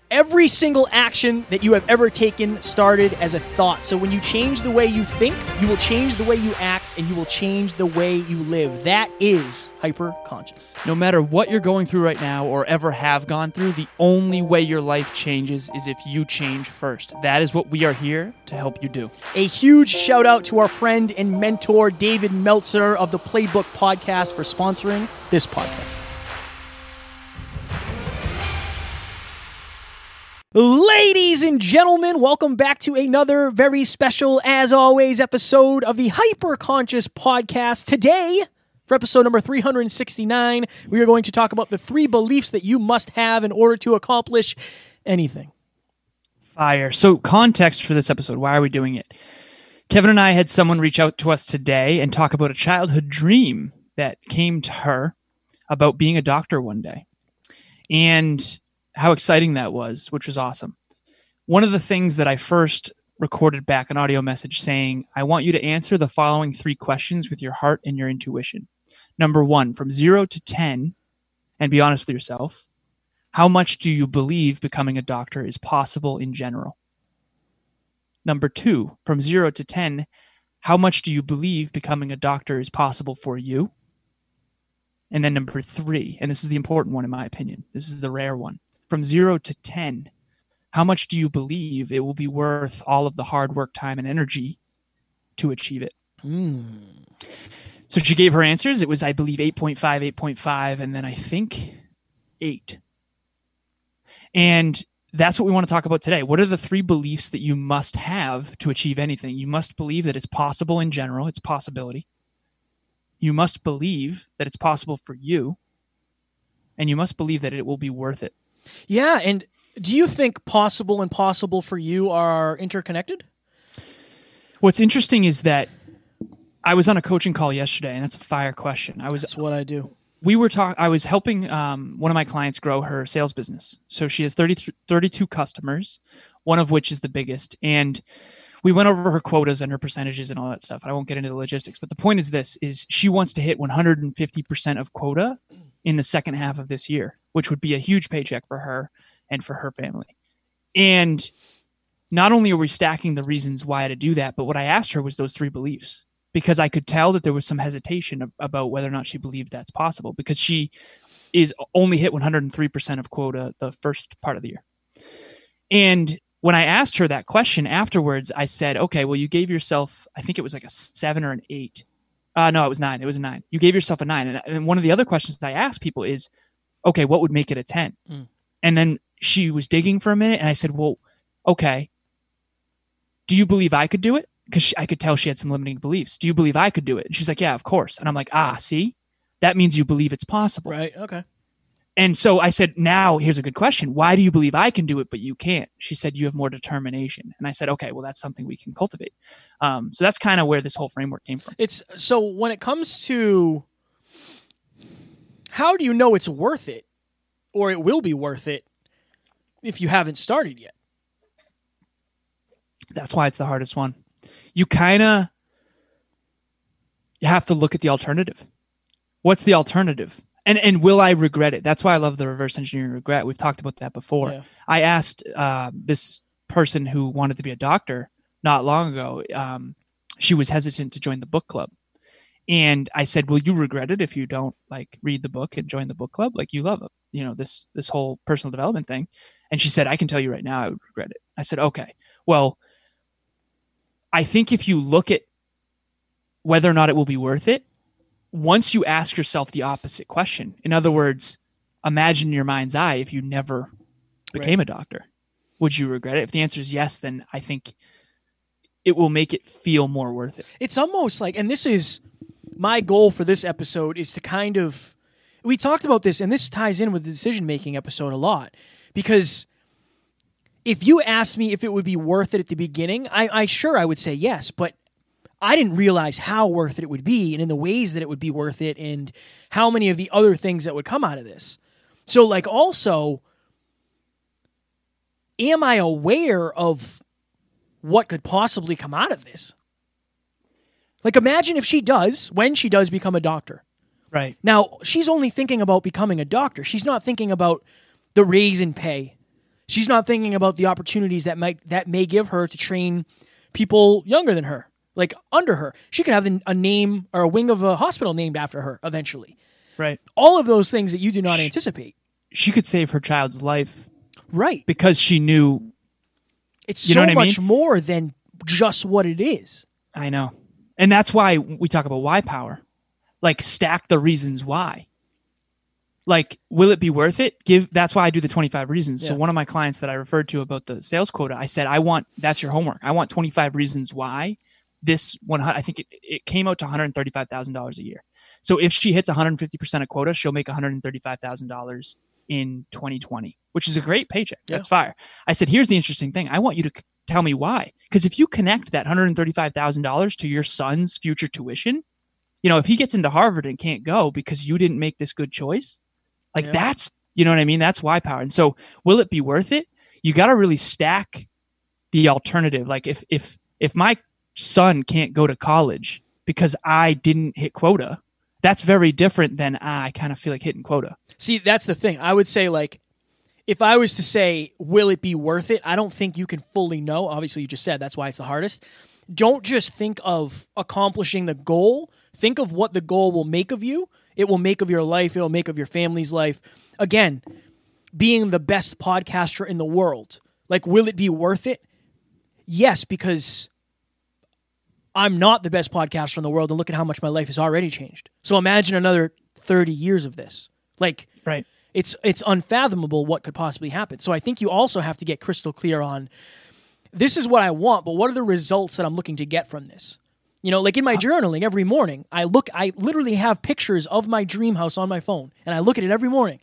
Every single action that you have ever taken started as a thought. So when you change the way you think, you will change the way you act, and you will change the way you live. That is hyper-conscious. No matter what you're going through right now or ever have gone through, the only way your life changes is if you change first. That is what we are here to help you do. A huge shout out to our friend and mentor, David Meltzer of the Playbook Podcast, for sponsoring this podcast. Ladies and gentlemen, welcome back to another very special, as always, episode of the Hyper-Conscious Podcast. Today, for episode number 369, we are going to talk about the 3 beliefs that you must have in order to accomplish anything. Fire. So context for this episode, why are we doing it? Kevin and I had someone reach out to us today and talk about a childhood dream that came to her about being a doctor one day. And how exciting that was, which was awesome. One of the things that I first recorded back an audio message saying, I want you to answer the following 3 questions with your heart and your intuition. Number 1, from 0 to 10, and be honest with yourself, how much do you believe becoming a doctor is possible in general? Number 2, from 0 to 10, how much do you believe becoming a doctor is possible for you? And then number 3, and this is the important one in my opinion, this is the rare one. From 0 to 10, how much do you believe it will be worth all of the hard work, time, and energy to achieve it? So she gave her answers. It was, I believe, 8.5, 8.5, and then I think 8. And that's what we want to talk about today. What are the 3 beliefs that you must have to achieve anything? You must believe that it's possible in general. It's possibility. You must believe that it's possible for you. And you must believe that it will be worth it. Yeah, and do you think possible and possible for you are interconnected? What's interesting is that I was on a coaching call yesterday, and that's a fire question. That's what I do. I was helping one of my clients grow her sales business. So she has 32 customers, one of which is the biggest. And we went over her quotas and her percentages and all that stuff. I won't get into the logistics, but the point is this, is she wants to hit 150% of quota in the second half of this year, which would be a huge paycheck for her and for her family. And not only are we stacking the reasons why to do that, but what I asked her was those 3 beliefs, because I could tell that there was some hesitation about whether or not she believed that's possible, because she is only hit 103% of quota the first part of the year. And when I asked her that question afterwards, I said, okay, well, you gave yourself, I think it was like a 7 or an 8. No, it was 9. It was a 9. You gave yourself a 9. And one of the other questions that I ask people is, okay, what would make it a 10? And then she was digging for a minute, and I said, well, okay, do you believe I could do it? Because I could tell she had some limiting beliefs. Do you believe I could do it? And she's like, yeah, of course. And I'm like, see? That means you believe it's possible. Right, okay. And so I said, now here's a good question. Why do you believe I can do it, but you can't? She said, you have more determination. And I said, okay, well, that's something we can cultivate. So that's kind of where this whole framework came from. So when it comes to how do you know it's worth it, or it will be worth it if you haven't started yet? That's why it's the hardest one. You have to look at the alternative. What's the alternative? And will I regret it? That's why I love the reverse engineering regret. We've talked about that before. Yeah. I asked this person who wanted to be a doctor not long ago. She was hesitant to join the book club. And I said, will you regret it if you don't read the book and join the book club? You love it, this whole personal development thing. And she said, I can tell you right now, I would regret it. I said, okay, well, I think if you look at whether or not it will be worth it, once you ask yourself the opposite question, in other words, imagine in your mind's eye if you never became a doctor, would you regret it? If the answer is yes, then I think it will make it feel more worth it. It's almost like, and this is my goal for this episode, is to kind of, we talked about this, and this ties in with the decision-making episode a lot, because if you asked me if it would be worth it at the beginning, I would say yes, but I didn't realize how worth it would be, and in the ways that it would be worth it, and how many of the other things that would come out of this. So, also, am I aware of what could possibly come out of this? Imagine if when she does become a doctor. Right. Now, she's only thinking about becoming a doctor. She's not thinking about the raise in pay. She's not thinking about the opportunities that may give her to train people younger than her, like under her. She could have a name or a wing of a hospital named after her eventually. Right. All of those things that you do not anticipate. She could save her child's life. Right. Because she knew. It's so much more than just what it is. I know. And that's why we talk about why power. Like, stack the reasons why. Like, will it be worth it? That's why I do the 25 reasons. Yeah. So one of my clients that I referred to about the sales quota, I said, that's your homework. I want 25 reasons why this one, I think it came out to $135,000 a year. So if she hits 150% of quota, she'll make $135,000 in 2020, which is a great paycheck. Yeah. That's fire. I said, here's the interesting thing. I want you to tell me why. Because if you connect that $135,000 to your son's future tuition, if he gets into Harvard and can't go because you didn't make this good choice, that's, you know what I mean? That's why power. And so will it be worth it? You got to really stack the alternative. Like if my son can't go to college because I didn't hit quota, that's very different than I kind of feel like hitting quota. See, that's the thing. I would say, like, if I was to say, will it be worth it? I don't think you can fully know. Obviously, you just said that's why it's the hardest. Don't just think of accomplishing the goal. Think of what the goal will make of you. It will make of your life. It will make of your family's life. Again, being the best podcaster in the world. Like, will it be worth it? Yes, because I'm not the best podcaster in the world, and look at how much my life has already changed. So imagine another 30 years of this. Like, right. It's unfathomable what could possibly happen. So I think you also have to get crystal clear on, this is what I want, but what are the results that I'm looking to get from this? Like in my journaling every morning, I literally have pictures of my dream house on my phone, and I look at it every morning,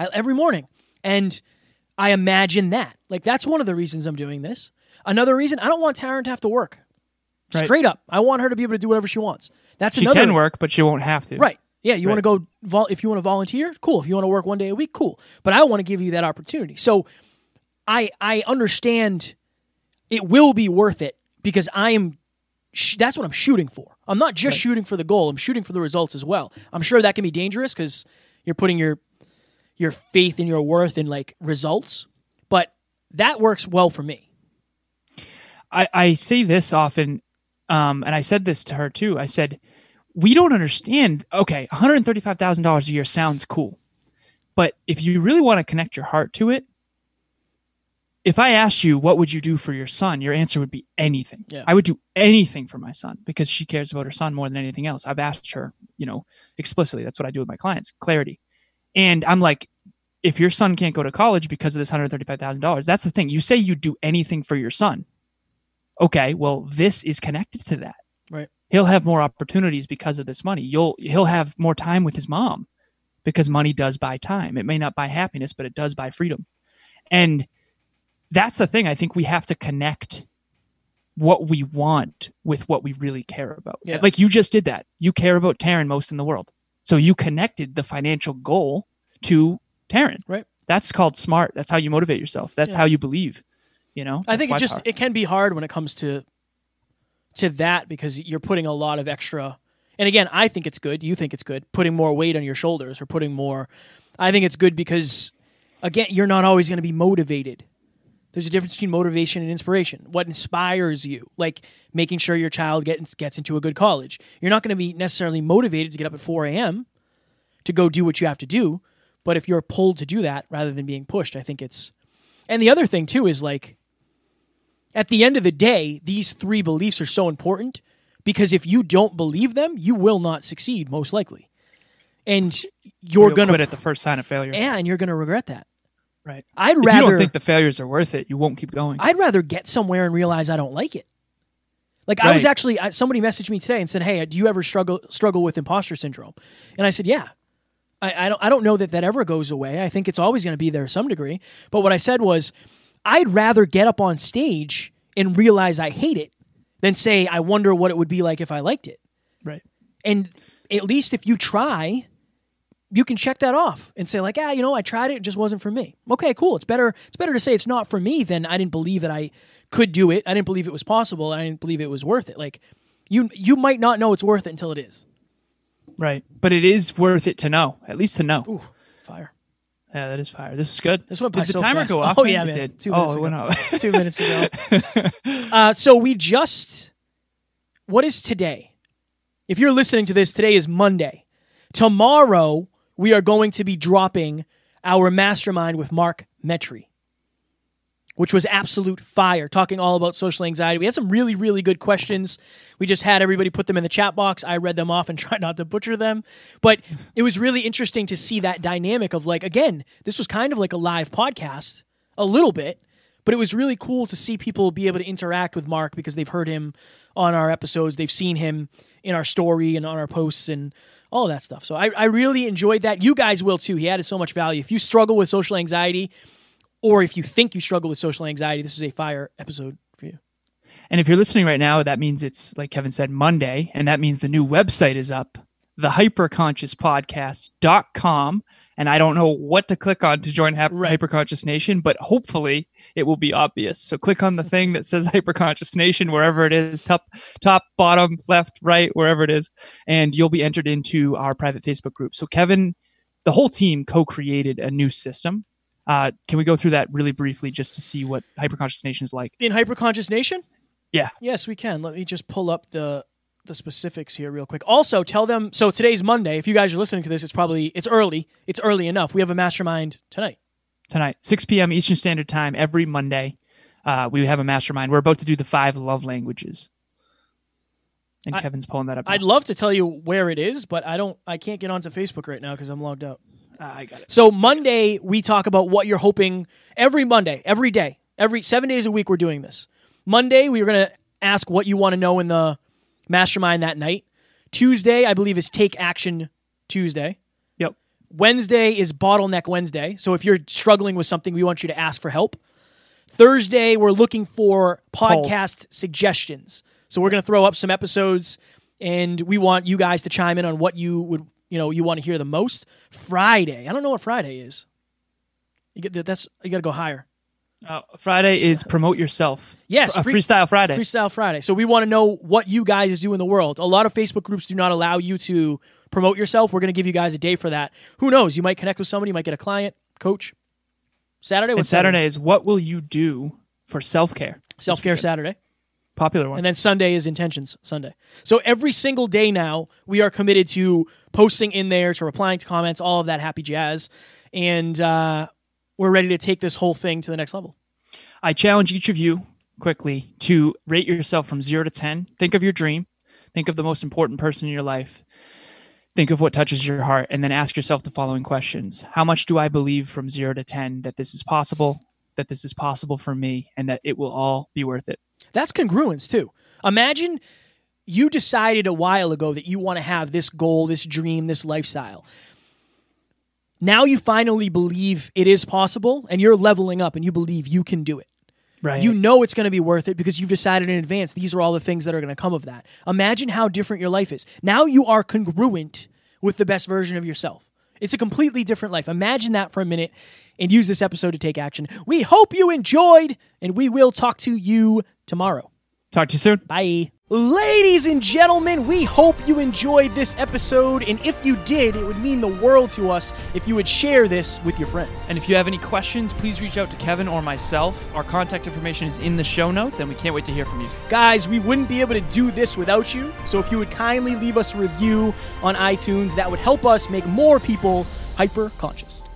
and I imagine that. Like, that's one of the reasons I'm doing this. Another reason, I don't want Taryn to have to work. Right. Straight up. I want her to be able to do whatever she wants. She can work, but she won't have to. Right. Yeah, you want to go, if you want to volunteer, cool. If you want to work one day a week, cool. But I want to give you that opportunity. So I understand it will be worth it because that's what I'm shooting for. I'm not just shooting for the goal. I'm shooting for the results as well. I'm sure that can be dangerous because you're putting your faith and your worth in, like, results. But that works well for me. I say this often, and I said this to her too. I said, we don't understand, okay, $135,000 a year sounds cool. But if you really want to connect your heart to it, if I asked you, what would you do for your son? Your answer would be anything. Yeah. I would do anything for my son because she cares about her son more than anything else. I've asked her, explicitly. That's what I do with my clients, clarity. And I'm like, if your son can't go to college because of this $135,000, that's the thing. You say you do anything for your son. Okay, well, this is connected to that. Right. He'll have more opportunities because of this money. He'll have more time with his mom because money does buy time. It may not buy happiness, but it does buy freedom. And that's the thing. I think we have to connect what we want with what we really care about. Yeah. Like you just did that. You care about Taryn most in the world. So you connected the financial goal to Taryn. Right. That's called smart. That's how you motivate yourself. That's how you believe. I think it can be hard when it comes to that because you're putting a lot of extra. And again, I think it's good. You think it's good. Putting more weight on your shoulders or putting more. I think it's good because, again, you're not always going to be motivated. There's a difference between motivation and inspiration. What inspires you, like making sure your child gets into a good college. You're not going to be necessarily motivated to get up at 4 a.m. to go do what you have to do. But if you're pulled to do that rather than being pushed, I think it's. And the other thing too is, like, at the end of the day, these 3 beliefs are so important because if you don't believe them, you will not succeed, most likely. And you're going to quit at the first sign of failure. And you're going to regret that. Right. If you don't think the failures are worth it, you won't keep going. I'd rather get somewhere and realize I don't like it. Like, right. I was actually, somebody messaged me today and said, hey, do you ever struggle with imposter syndrome? And I said, yeah. I don't know that ever goes away. I think it's always going to be there to some degree. But what I said was, I'd rather get up on stage and realize I hate it than say, I wonder what it would be like if I liked it. Right. And at least if you try, you can check that off and say, like, I tried it. It just wasn't for me. Okay, cool. It's better to say it's not for me than I didn't believe that I could do it. I didn't believe it was possible. And I didn't believe it was worth it. Like, you might not know it's worth it until it is. Right. But it is worth it to know, at least to know. Ooh, fire. Yeah, that is fire. This is good. This went by Did the so timer fast. go off? Oh, yeah, It man. did. 2 minutes it ago. went off. 2 minutes ago. So we just... What is today? If you're listening to this, today is Monday. Tomorrow, we are going to be dropping our mastermind with Mark Metry, which was absolute fire, talking all about social anxiety. We had some really, really good questions. We just had everybody put them in the chat box. I read them off and tried not to butcher them. But it was really interesting to see that dynamic of, like, again, this was kind of like a live podcast, a little bit, but it was really cool to see people be able to interact with Mark because they've heard him on our episodes. They've seen him in our story and on our posts and all of that stuff. So I really enjoyed that. You guys will too. He added so much value. If you struggle with social anxiety, or if you think you struggle with social anxiety, this is a fire episode for you. And if you're listening right now, that means it's, like Kevin said, Monday, and that means the new website is up, thehyperconsciouspodcast.com. And I don't know what to click on to join Hyperconscious Nation, but hopefully it will be obvious. So click on the thing that says Hyperconscious Nation, wherever it is, top, bottom, left, right, wherever it is, and you'll be entered into our private Facebook group. So Kevin, the whole team co-created a new system. Can we go through that really briefly just to see what Hyperconscious Nation is like? In Hyperconscious Nation? Yeah. Yes, we can. Let me just pull up the specifics here real quick. Also, tell them, so today's Monday. If you guys are listening to this, it's early. It's early enough. We have a mastermind tonight. 6 p.m. Eastern Standard Time every Monday. We have a mastermind. We're about to do the 5 love languages. And Kevin's pulling that up now. I'd love to tell you where it is, but I can't get onto Facebook right now because I'm logged out. I got it. So Monday, we talk about what you're hoping every Monday, every day, every 7 days a week, we're doing this. Monday, we're going to ask what you want to know in the mastermind that night. Tuesday, I believe, is Take Action Tuesday. Yep. Wednesday is Bottleneck Wednesday. So if you're struggling with something, we want you to ask for help. Thursday, we're looking for podcast suggestions. So we're going to throw up some episodes, and we want you guys to chime in on what you would, you want to hear the most. Friday, I don't know what Friday is. You got to go higher. Friday is Promote Yourself. Yes. Freestyle Friday. Freestyle Friday. So we want to know what you guys do in the world. A lot of Facebook groups do not allow you to promote yourself. We're going to give you guys a day for that. Who knows? You might connect with somebody. You might get a client, coach. Saturday is what will you do for self-care? Self-care Saturday. Popular one. And then Sunday is Intentions Sunday. So every single day now, we are committed to posting in there, to replying to comments, all of that happy jazz. And we're ready to take this whole thing to the next level. I challenge each of you quickly to rate yourself from 0 to 10. Think of your dream. Think of the most important person in your life. Think of what touches your heart, and then ask yourself the following questions. How much do I believe from 0 to 10 that this is possible for me, and that it will all be worth it? That's congruence, too. Imagine you decided a while ago that you want to have this goal, this dream, this lifestyle. Now you finally believe it is possible, and you're leveling up, and you believe you can do it. Right. You know it's going to be worth it because you've decided in advance these are all the things that are going to come of that. Imagine how different your life is. Now you are congruent with the best version of yourself. It's a completely different life. Imagine that for a minute and use this episode to take action. We hope you enjoyed, and we will talk to you tomorrow. Talk to you soon. Bye. Ladies and gentlemen, we hope you enjoyed this episode, and if you did, it would mean the world to us if you would share this with your friends. And if you have any questions, please reach out to Kevin or myself. Our contact information is in the show notes, and we can't wait to hear from you. Guys, we wouldn't be able to do this without you, so if you would kindly leave us a review on iTunes, that would help us make more people hyper-conscious.